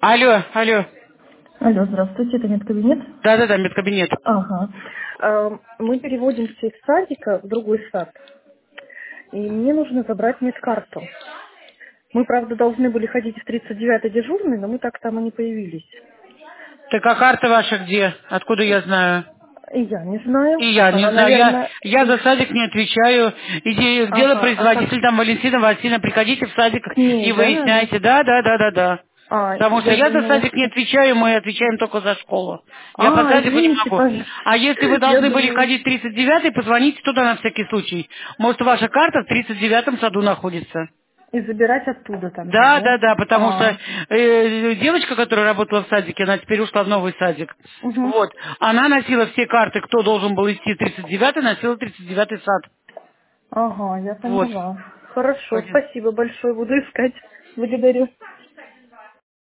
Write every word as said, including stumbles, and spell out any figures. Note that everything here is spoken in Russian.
Алло, алло. Алло, здравствуйте, это медкабинет? Да-да-да, медкабинет. Ага. Э, Мы переводимся из садика в другой сад, и мне нужно забрать медкарту. Мы, правда, должны были ходить в тридцать девятый дежурный, но мы так там и не появились. Так а карта ваша где? Откуда я знаю? И я не знаю. И я не Она, знаю. Я, наверное, я из... за садик не отвечаю. Иди, дело Ага, а как производитель, там Валентина Васильевна, приходите в садик к ней, и да, надо? выясняйте. Да, да, да, да, да. А, Потому что я я за думала, садик не что... отвечаю, мы отвечаем только за школу. Я по А, садику не извините, могу. пожалуйста. А если вы Я должны были думала... ходить в тридцать девятый, позвоните туда на всякий случай. Может, ваша карта в тридцать девятом саду находится. И забирать оттуда тогда, Да, да? да, да, потому что А, э, девочка, которая работала в садике, она теперь ушла в новый садик. угу. Вот. Она носила все карты, кто должен был идти в тридцать девятый, носила тридцать девятый сад. Ага, я Вот. поняла. Хорошо, Один. спасибо большое, буду искать. Благодарю.